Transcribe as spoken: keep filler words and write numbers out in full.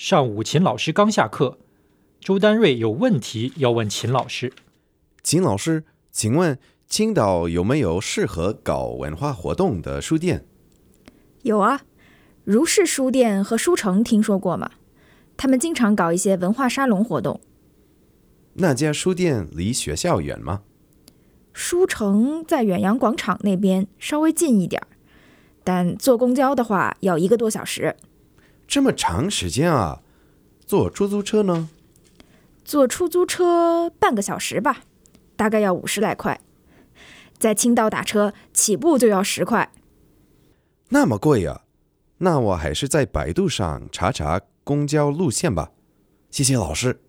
上午秦老师刚下课，周丹瑞有问题要问秦老师。 秦老师，请问青岛有没有适合搞文化活动的书店？ 有啊，如是书店和书城听说过吗？他们经常搞一些文化沙龙活动。 那家书店离学校远吗？ 书城在远洋广场那边，稍微近一点，但坐公交的话要一个多小时。 这么长时间啊？坐出租车呢？ 坐出租车半个小时吧，大概要五十来块。在青岛打车起步就要十块。 那么贵啊？那我还是在百度上查查公交路线吧。谢谢老师。